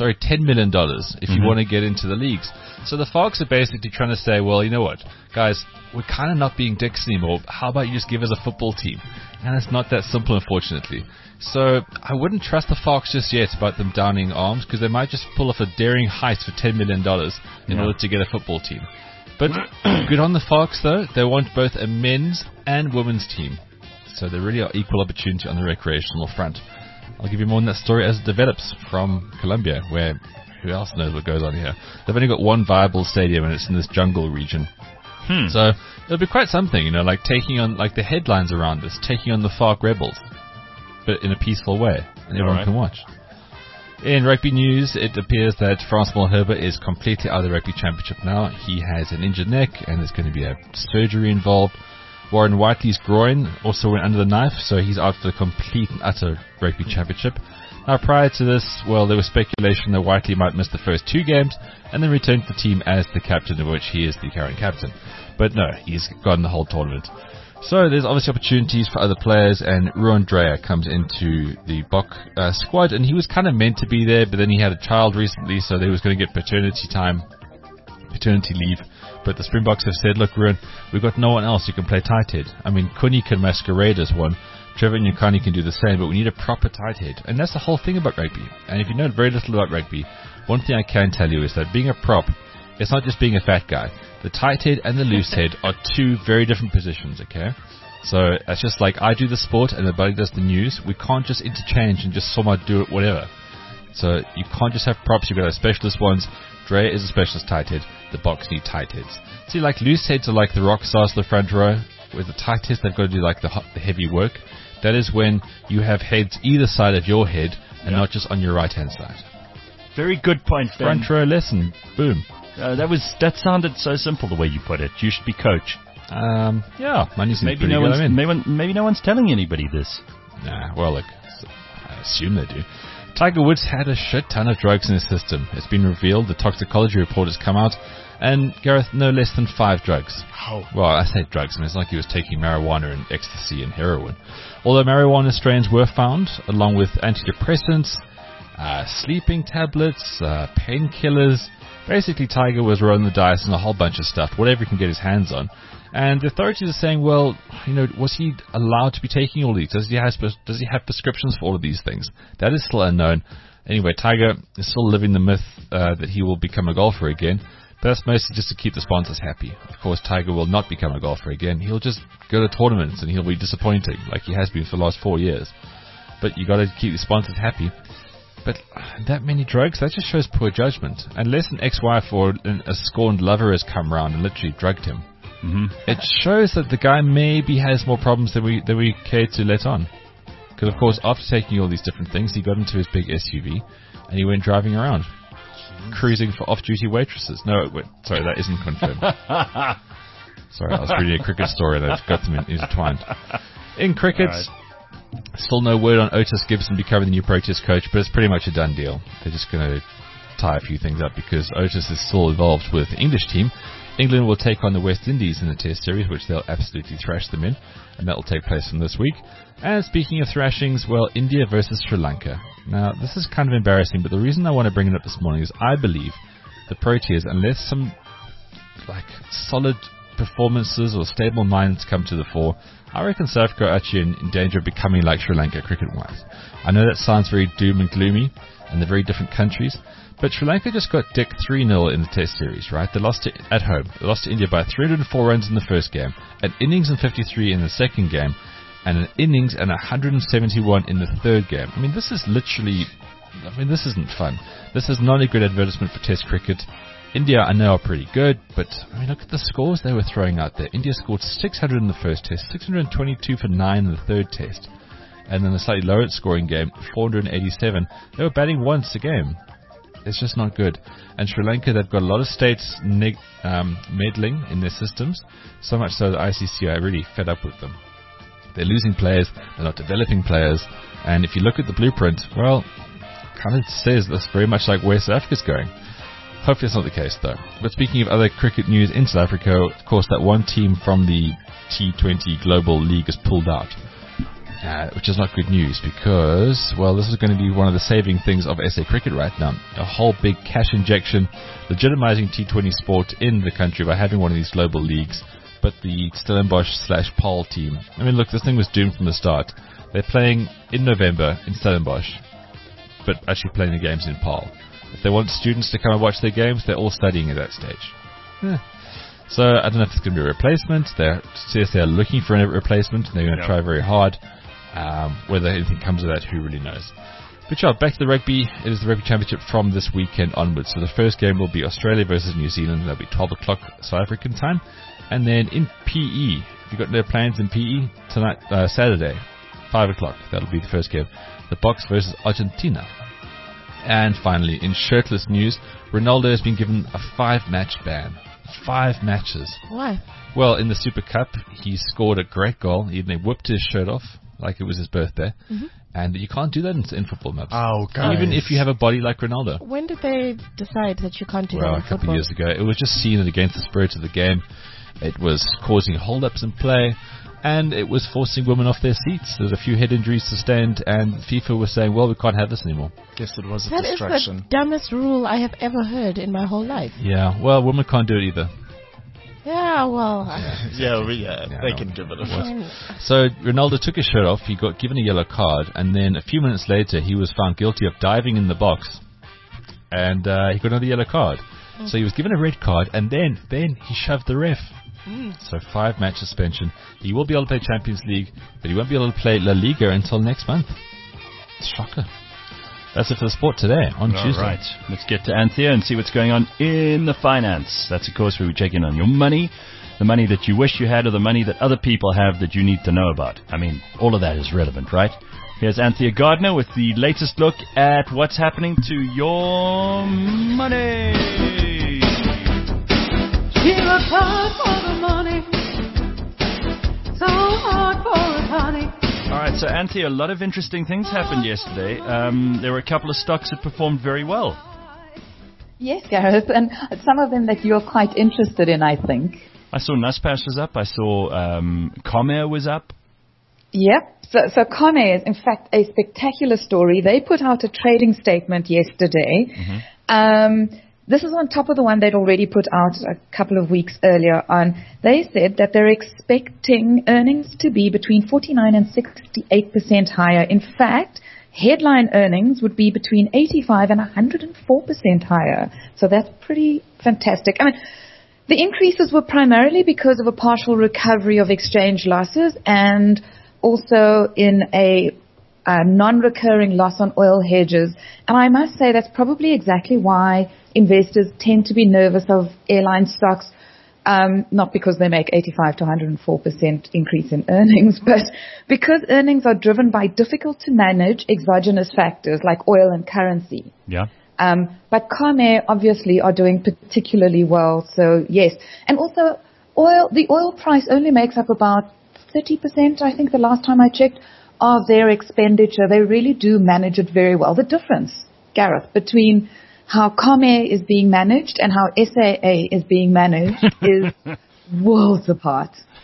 D: if you want to get into the leagues. So the FARCs are basically trying to say, well, you know what, guys, we're kind of not being dicks anymore. How about you just give us a football team? And it's not that simple, unfortunately. So I wouldn't trust the FARCs just yet about them downing arms, because they might just pull off a daring heist for $10 million in order to get a football team. But good on the FARCs, though. They want both a men's and women's team. So they really are equal opportunity on the recreational front. I'll give you more on that story as it develops from Colombia, where who else knows what goes on here. They've only got one viable stadium, and it's in this jungle region. So it'll be quite something, you know, like taking on, like the headlines around this, taking on the FARC rebels, but in a peaceful way, and everyone can watch. In rugby news, it appears that Frans Malherbe is completely out of the rugby championship now. He has an injured neck, and there's going to be a surgery involved. Warren Whiteley's groin also went under the knife, so he's out for the complete and utter rugby championship. Now, prior to this, well, there was speculation that Whiteley might miss the first 2 games and then return to the team as the captain, of which he is the current captain. But no, he's gotten the whole tournament. So there's obviously opportunities for other players, and Ruan Dreyer comes into the Bok squad, and he was kind of meant to be there, but then he had a child recently, so he was going to get paternity leave. But the Springboks have said, look, Ruan, we've got no one else who can play tight head. I mean, Kuni can masquerade as one, Trevor Nyakani can do the same, but we need a proper tight head. And that's the whole thing about rugby. And if you know very little about rugby, one thing I can tell you is that being a prop, it's not just being a fat guy. The tight head and the loose head are 2 very different positions, okay? So it's just like I do the sport and the buddy does the news. We can't just interchange and just somehow do it whatever. So you can't just have props. You've got to have specialist ones. Dre is a specialist tight head. The Boks need tight heads. See, like loose heads are like the rock stars of the front row. With the tight heads, they've got to do like the heavy work. That is when you have heads either side of your head and not just on your right-hand side.
B: Very good point, Ben.
D: Front row lesson. Boom.
B: That sounded so simple the way you put it. You should be coach.
D: Yeah, money's
B: Maybe no one's telling anybody this.
D: Nah, well, look, I assume they do. Tiger Woods had a shit ton of drugs in his system. It's been revealed. The toxicology report has come out. And Gareth, no less than 5 drugs.
E: How?
D: Well, I say drugs. I mean, it's like he was taking marijuana and ecstasy and heroin. Although marijuana strains were found, along with antidepressants, sleeping tablets, painkillers. Basically, Tiger was rolling the dice on a whole bunch of stuff, whatever he can get his hands on. And the authorities are saying, well, you know, was he allowed to be taking all these? Does he have prescriptions for all of these things? That is still unknown. Anyway, Tiger is still living the myth that he will become a golfer again. But that's mostly just to keep the sponsors happy. Of course, Tiger will not become a golfer again. He'll just go to tournaments and he'll be disappointing, like he has been for the last 4 years. But you got to keep the sponsors happy. But that many drugs, that just shows poor judgment. Unless an ex-wife or a scorned lover has come around and literally drugged him. It shows that the guy maybe has more problems than we care to let on. Because, of course, after taking all these different things, he got into his big SUV and he went driving around. Cruising for off-duty waitresses. No, wait, sorry, that isn't confirmed. Sorry, I was reading a cricket story and I've got them intertwined. In cricket, still no word on Otis Gibson becoming the new Proteas coach, but it's pretty much a done deal. They're just going to tie a few things up because Otis is still involved with the English team. England will take on the West Indies in the Test Series, which they'll absolutely thrash them in, and that will take place from this week. And speaking of thrashings, well, India versus Sri Lanka. Now, this is kind of embarrassing, but the reason I want to bring it up this morning is I believe the Proteas, unless some solid performances or stable minds come to the fore, I reckon South Africa are actually in danger of becoming like Sri Lanka cricket-wise. I know that sounds very doom and gloomy, and they're very different countries. But Sri Lanka just got dicked 3-0 in the Test series, right? They lost at home. They lost to India by 304 runs in the first game, an innings and 53 in the second game, and an innings and 171 in the third game. I mean, this is literally... this isn't fun. This is not a good advertisement for Test cricket. India, I know, are pretty good, but I mean, look at the scores they were throwing out there. India scored 600 in the first Test, 622 for 9 in the third Test, and then a slightly lower scoring game, 487. They were batting once a game. It's just not good. And Sri Lanka, they've got a lot of states meddling in their systems, so much so that ICC are really fed up with them. They're losing players, they're not developing players, and if you look at the blueprint, well, kind of says that's very much like where South Africa's going. Hopefully that's not the case, though. But speaking of other cricket news in South Africa, of course, that one team from the T20 Global League has pulled out, which is not good news because, well, this is going to be one of the saving things of SA cricket right now. A whole big cash injection, legitimizing T20 sport in the country by having one of these global leagues. But the Stellenbosch/Paarl team, I mean, look, this thing was doomed from the start. They're playing in November in Stellenbosch, but actually playing the games in Paarl. If they want students to come and watch their games, they're all studying at that stage. So I don't know if it's going to be a replacement. They're looking for a replacement, and they're going to try very hard. Whether anything comes of that, who really knows? But yeah, back to the rugby. It is the Rugby Championship from this weekend onwards. So the first game will be Australia versus New Zealand. That'll be 12 o'clock South African time. And then in PE, if you've got no plans in PE, tonight, Saturday, 5 o'clock, that'll be the first game. The Box versus Argentina. And finally, in shirtless news, Ronaldo has been given a 5-match ban. 5 matches.
C: Why?
D: Well, in the Super Cup, he scored a great goal. He whipped his shirt off like it was his birthday. Mm-hmm. And you can't do that in football, Maps.
E: Oh, guys.
D: Even if you have a body like Ronaldo.
C: When did they decide that you can't do that in
D: Well, a couple
C: football?
D: of years ago. It was just seen against the spirit of the game. It was causing hold-ups in play. And it was forcing women off their seats. There's a few head injuries sustained, and FIFA was saying, well, we can't have this anymore.
E: Guess it was a
C: That is
E: distraction.
C: the dumbest rule I have ever heard in my whole life.
D: Yeah, well, women can't do it either.
C: Yeah, well...
E: They can give it a shot.
D: So Ronaldo took his shirt off, he got given a yellow card, and then a few minutes later he was found guilty of diving in the box, and he got another yellow card. So he was given a red card, and then he shoved the ref. So 5-match suspension. He will be able to play Champions League, but he won't be able to play La Liga until next month. Shocker. That's it for the sport today on Tuesday.
B: All right, let's get to Anthea and see what's going on in the finance. That's, of course, where we check in on your money, the money that you wish you had, or the money that other people have that you need to know about. I mean, all of that is relevant, right? Here's Anthea Gardner with the latest look at what's happening to your money.
H: She worked hard for the money, so hard for it, honey.
B: All right, so Anthea, a lot of interesting things happened yesterday. There were a couple of stocks that performed very well.
I: Yes, Gareth, and some of them that you're quite interested in, I think.
B: I saw Naspers was up. I saw Comair was up.
I: Yep. So Comair is, in fact, a spectacular story. They put out a trading statement yesterday. Mm-hmm. This is on top of the one they'd already put out a couple of weeks earlier on. They said that they're expecting earnings to be between 49 and 68% higher. In fact, headline earnings would be between 85 and 104% higher. So that's pretty fantastic. I mean, the increases were primarily because of a partial recovery of exchange losses and also in a non-recurring loss on oil hedges. And I must say that's probably exactly why investors tend to be nervous of airline stocks, not because they make 85 to 104% increase in earnings, but because earnings are driven by difficult to manage exogenous factors like oil and currency.
B: Yeah.
I: But Comair obviously are doing particularly well, so yes. And also, the oil price only makes up about 30%, I think the last time I checked, of their expenditure. They really do manage it very well. The difference, Gareth, between how Comair is being managed and how SAA is being managed is worlds apart.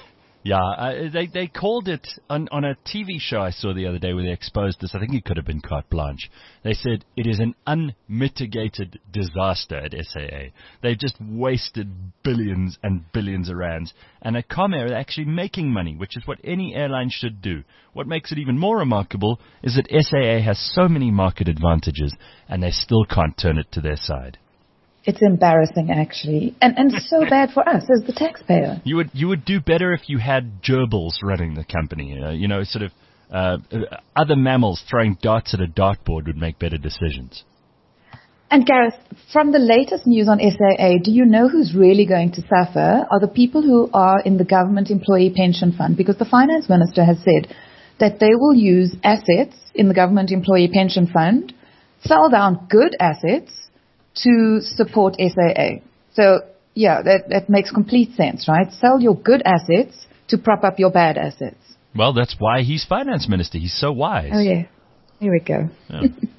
B: Yeah, they called it on a TV show I saw the other day where they exposed this. I think it could have been carte blanche. They said it is an unmitigated disaster at SAA. They've just wasted billions and billions of rands. And at Comair, they're actually making money, which is what any airline should do. What makes it even more remarkable is that SAA has so many market advantages, and they still can't turn it to their side.
I: It's embarrassing, actually, and so bad for us as the taxpayer.
B: You would do better if you had gerbils running the company. Sort of other mammals throwing darts at a dartboard would make better decisions.
I: And Gareth, from the latest news on SAA, do you know who's really going to suffer are the people who are in the government employee pension fund? Because the finance minister has said that they will use assets in the government employee pension fund, sell down good assets, to support SAA. So, yeah, that makes complete sense, right? Sell your good assets to prop up your bad assets.
B: Well, that's why he's finance minister. He's so wise.
I: Oh, yeah. Here we go.
B: Yeah.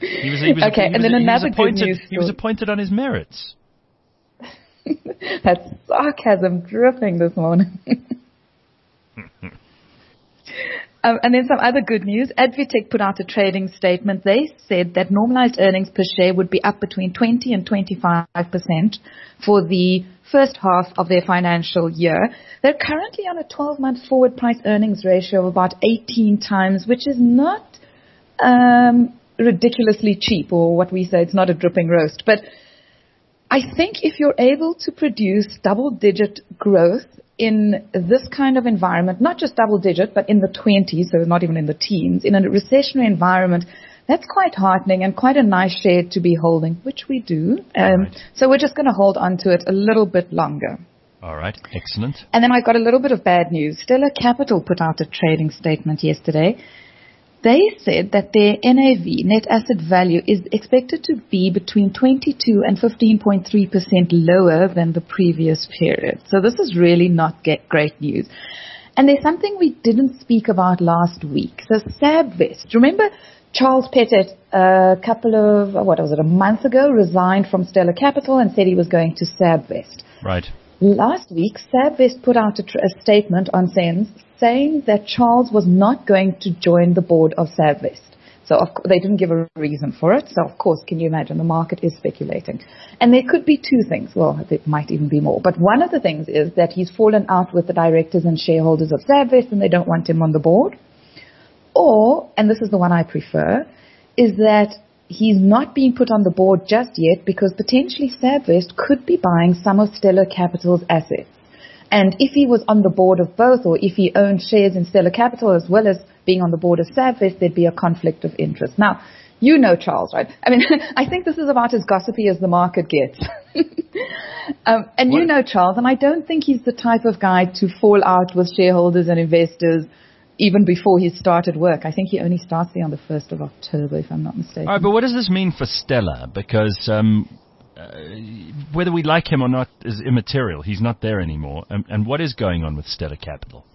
B: He was appointed on his merits.
I: That's sarcasm dripping this morning. And then some other good news. Advitech put out a trading statement. They said that normalized earnings per share would be up between 20 and 25% for the first half of their financial year. They're currently on a 12-month forward price earnings ratio of about 18 times, which is not ridiculously cheap, or what we say, it's not a dripping roast. But I think if you're able to produce double-digit growth in this kind of environment, not just double digit, but in the 20s, so not even in the teens, in a recessionary environment, that's quite heartening and quite a nice share to be holding, which we do.
B: Right.
I: So we're just going to hold on to it a little bit longer.
B: All right, excellent.
I: And then I got a little bit of bad news. Stellar Capital put out a trading statement yesterday. They said that their NAV, net asset value, is expected to be between 22 and 15.3% lower than the previous period. So this is really not great news. And there's something we didn't speak about last week. So SABVest, remember Charles Pettit a month ago, resigned from Stellar Capital and said he was going to SABVest.
B: Right.
I: Last week, SABVest put out a statement on SENS saying that Charles was not going to join the board of SABVest. So they didn't give a reason for it. So, of course, can you imagine, the market is speculating. And there could be two things. Well, there might even be more. But one of the things is that he's fallen out with the directors and shareholders of SABVest and they don't want him on the board. Or, and this is the one I prefer, is that he's not being put on the board just yet because potentially SABVest could be buying some of Stellar Capital's assets. And if he was on the board of both, or if he owned shares in Stellar Capital as well as being on the board of SABVest, there'd be a conflict of interest. Now, you know Charles, right? I mean, I think this is about as gossipy as the market gets. And you know Charles, and I don't think he's the type of guy to fall out with shareholders and investors even before he started work. I think he only starts there on the 1st of October, if I'm not mistaken.
B: All right, but what does this mean for Stellar? Because whether we like him or not is immaterial. He's not there anymore. And what is going on with Stellar Capital?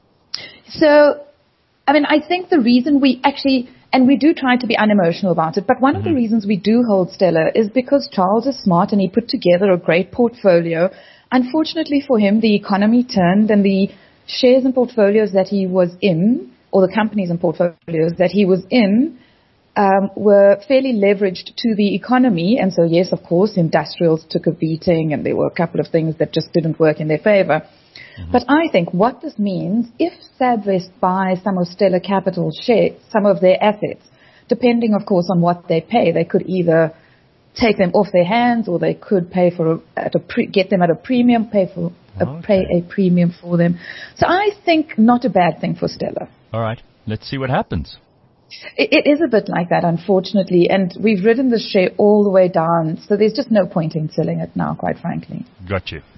I: So, I mean, I think the reason we actually, and we do try to be unemotional about it, but one of the reasons we do hold Stellar is because Charles is smart and he put together a great portfolio. Unfortunately for him, the economy turned and the shares and portfolios that he was in, or the companies and portfolios that he was in, were fairly leveraged to the economy. And so, yes, of course, industrials took a beating and there were a couple of things that just didn't work in their favor. But I think what this means, if SABVest buys some of Stellar Capital's shares, some of their assets, depending, of course, on what they pay, they could either take them off their hands or they could pay for get them at a premium, pay a premium for them. So I think not a bad thing for Stellar.
B: All right. Let's see what happens.
I: It is a bit like that, unfortunately, and we've ridden the share all the way down, so there's just no point in selling it now, quite frankly.
B: Got you.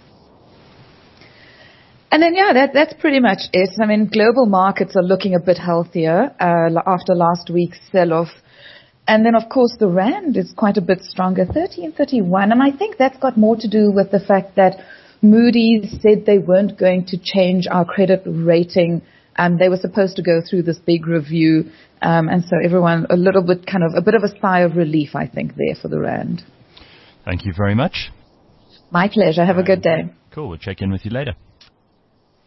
I: And then, yeah, that's pretty much it. I mean, global markets are looking a bit healthier after last week's sell-off. And then, of course, the rand is quite a bit stronger, 13.31. And I think that's got more to do with the fact that Moody's said they weren't going to change our credit rating. They were supposed to go through this big review. And so everyone a bit of a sigh of relief, I think, there for the rand.
B: Thank you very much.
I: My pleasure. Have a good day.
B: Cool. We'll check in with you later.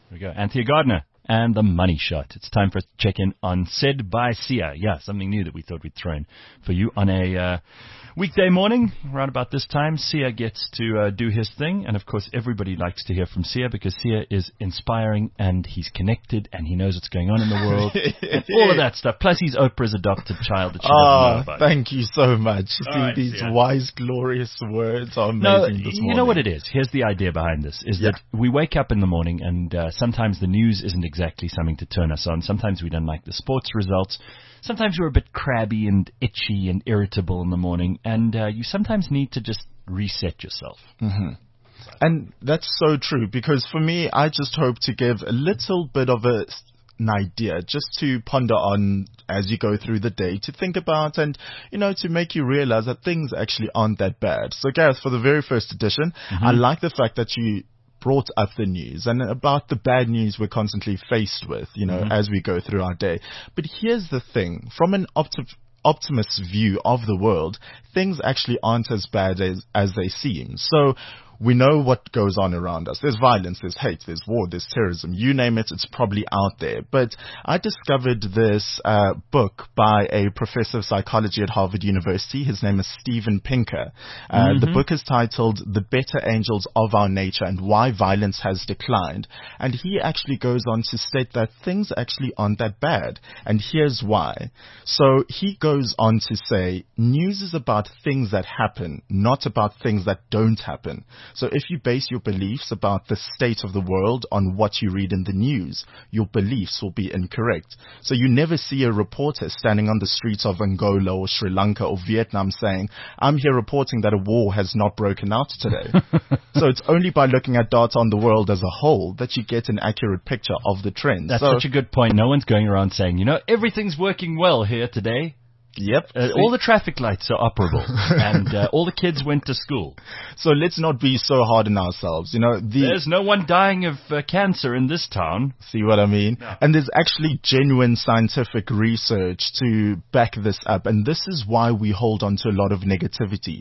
B: Here we go. Anthea Gardner and the Money Shot. It's time for us to check in on Said by Sia. Yeah, something new that we thought we'd throw in for you on a weekday morning. Around about this time, Sia gets to do his thing. And, of course, everybody likes to hear from Sia because Sia is inspiring and he's connected and he knows what's going on in the world and all of that stuff. Plus, he's Oprah's adopted child that she doesn't know about.
E: Thank you so much. These
B: Sia.
E: Wise, glorious words are amazing this morning.
B: You know what it is? Here's the idea behind this, is that we wake up in the morning and sometimes the news isn't exactly something to turn us on. Sometimes we don't like the sports results. Sometimes we're a bit crabby and itchy and irritable in the morning, and you sometimes need to just reset yourself.
E: Mm-hmm. And that's so true, because for me, I just hope to give a little bit of an idea just to ponder on as you go through the day, to think about and, to make you realize that things actually aren't that bad. So, Gareth, for the very first edition, I like the fact that you brought up the news and about the bad news we're constantly faced with, as we go through our day. But here's the thing. From an optimist view of the world, things actually aren't as bad as they seem. So we know what goes on around us. There's violence, there's hate, there's war, there's terrorism. You name it, it's probably out there. But I discovered this book by a professor of psychology at Harvard University. His name is Steven Pinker. The book is titled The Better Angels of Our Nature and Why Violence Has Declined. And he actually goes on to state that things actually aren't that bad. And here's why. So he goes on to say, news is about things that happen, not about things that don't happen. So if you base your beliefs about the state of the world on what you read in the news, your beliefs will be incorrect. So you never see a reporter standing on the streets of Angola or Sri Lanka or Vietnam saying, I'm here reporting that a war has not broken out today. So it's only by looking at data on the world as a whole that you get an accurate picture of the trends.
B: That's such a good point. No one's going around saying, everything's working well here today.
E: Yep.
B: All the traffic lights are operable and all the kids went to school.
E: So let's not be so hard on ourselves.
B: There's no one dying of cancer in this town.
E: See what I mean?
B: No.
E: And there's actually genuine scientific research to back this up. And this is why we hold on to a lot of negativity.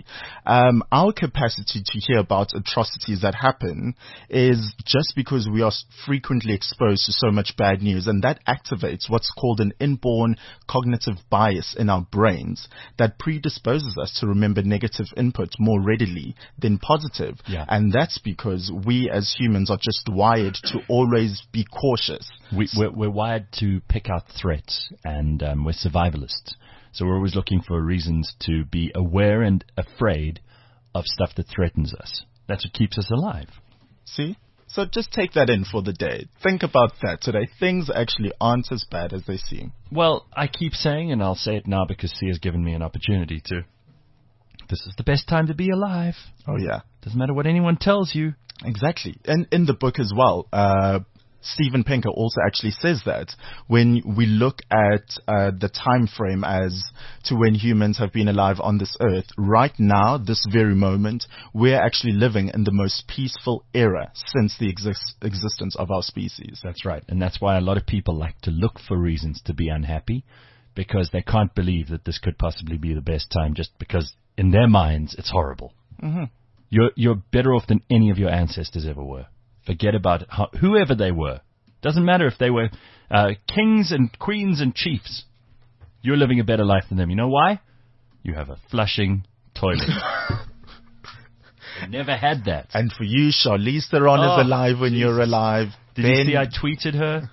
E: Our capacity to hear about atrocities that happen is just because we are frequently exposed to so much bad news. And that activates what's called an inborn cognitive bias in our brains that predisposes us to remember negative input more readily than positive.
B: Yeah.
E: And that's because we as humans are just wired to always be cautious.
B: We're wired to pick out threats, and we're survivalists. So we're always looking for reasons to be aware and afraid of stuff that threatens us. That's what keeps us alive.
E: See? So just take that in for the day. Think about that today. Things actually aren't as bad as they seem.
B: Well, I keep saying, and I'll say it now because Sia's given me an opportunity to, this is the best time to be alive.
E: Oh, yeah.
B: Doesn't matter what anyone tells you.
E: Exactly. And in the book as well, Steven Pinker also actually says that when we look at the time frame as to when humans have been alive on this earth, right now, this very moment, we're actually living in the most peaceful era since the existence of our species.
B: That's right. And that's why a lot of people like to look for reasons to be unhappy, because they can't believe that this could possibly be the best time, just because in their minds it's horrible.
E: Mm-hmm.
B: You're better off than any of your ancestors ever were. Forget about whoever they were. Doesn't matter if they were kings and queens and chiefs. You're living a better life than them. You know why? You have a flushing toilet. They never had that.
E: And for you, Charlize Theron is alive when you're alive.
B: Did you see I tweeted her?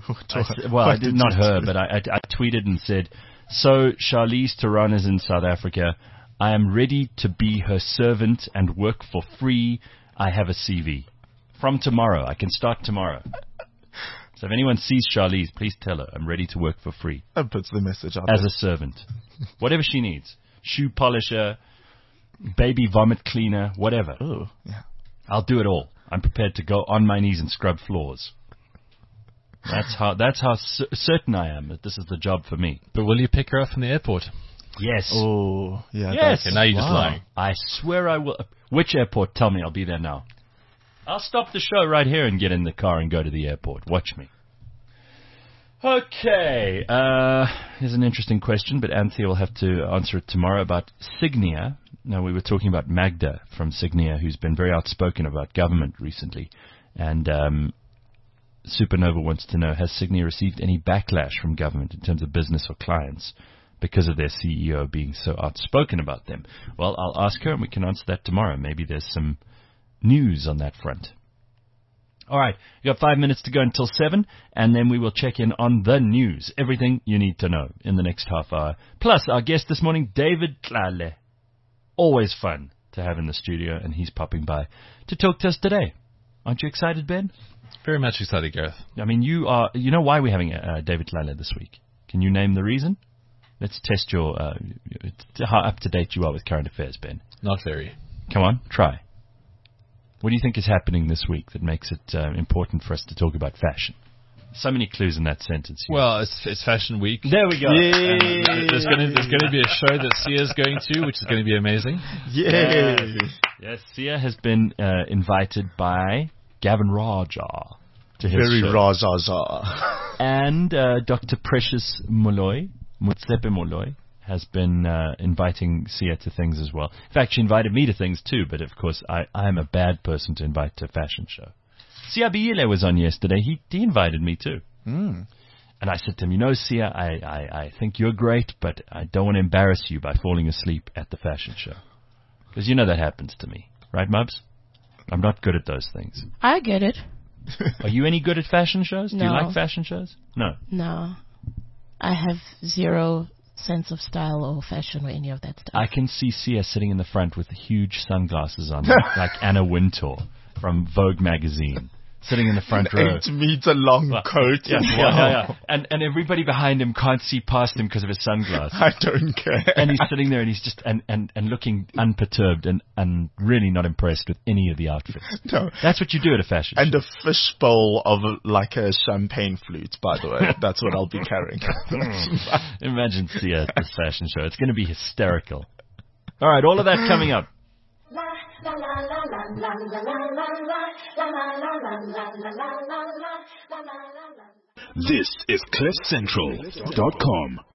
B: I did not her, but I tweeted and said, so Charlize Theron is in South Africa. I am ready to be her servant and work for free. I have a CV. From tomorrow. I can start tomorrow. So if anyone sees Charlize, please tell her I'm ready to work for free.
E: That puts the message out
B: as a servant. Whatever she needs. Shoe polisher, baby vomit cleaner, whatever.
E: Oh, yeah.
B: I'll do it all. I'm prepared to go on my knees and scrub floors. That's how certain I am that this is the job for me.
D: But will you pick her up from the airport?
B: Yes.
E: Oh, yeah.
B: Yes.
D: Okay, now you're just lying.
B: I swear I will. Which airport? Tell me. I'll be there now. I'll stop the show right here and get in the car and go to the airport. Watch me. Okay. Here's an interesting question, but Anthea will have to answer it tomorrow about Signia. Now, we were talking about Magda from Signia, who's been very outspoken about government recently. And Supernova wants to know, has Signia received any backlash from government in terms of business or clients because of their CEO being so outspoken about them? Well, I'll ask her and we can answer that tomorrow. Maybe there's some news on that front. All right, you got 5 minutes to go until 7, and then we will check in on the news. Everything you need to know in the next half hour. Plus, our guest this morning, David Tlale. Always fun to have in the studio, and he's popping by to talk to us today. Aren't you excited, Ben?
D: Very much excited, Gareth.
B: I mean, you know why we're having David Tlale this week? Can you name the reason? Let's test your how up-to-date you are with current affairs, Ben.
D: Not very.
B: Come on, try. What do you think is happening this week that makes it important for us to talk about fashion? So many clues in that sentence.
D: Well, it's Fashion Week.
B: There we go.
D: There's going to be a show that Sia's going to, which is going to be amazing.
E: Yay!
B: Yes, Sia has been invited by Gavin Raja to his
E: Very
B: show.
E: Rajaza.
B: And Dr. Precious Motsepe Moloi, has been inviting Sia to things as well. In fact, she invited me to things too, but of course I'm a bad person to invite to a fashion show. Sia Biile was on yesterday. He invited me too. And I said to him, you know, Sia, I think you're great, but I don't want to embarrass you by falling asleep at the fashion show. Because you know that happens to me. Right, Mubs? I'm not good at those things.
C: I get it.
B: Are you any good at fashion shows?
C: No.
B: Do you like fashion shows? No.
C: No. I have zero sense of style or fashion or any of that stuff.
B: I can see Sia sitting in the front with huge sunglasses on, like Anna Wintour from Vogue magazine, sitting in the front row.
E: 8 meter long coat.
B: Yeah. And everybody behind him can't see past him because of his sunglasses.
E: I don't care.
B: And he's sitting there and he's just and looking unperturbed and really not impressed with any of the outfits.
E: No.
B: That's what you do at a fashion show.
E: And a fishbowl of like a champagne flute, by the way. That's what I'll be carrying.
B: Imagine Sia at this fashion show. It's going to be hysterical. All right, all of that coming up.
A: This is CliffCentral.com.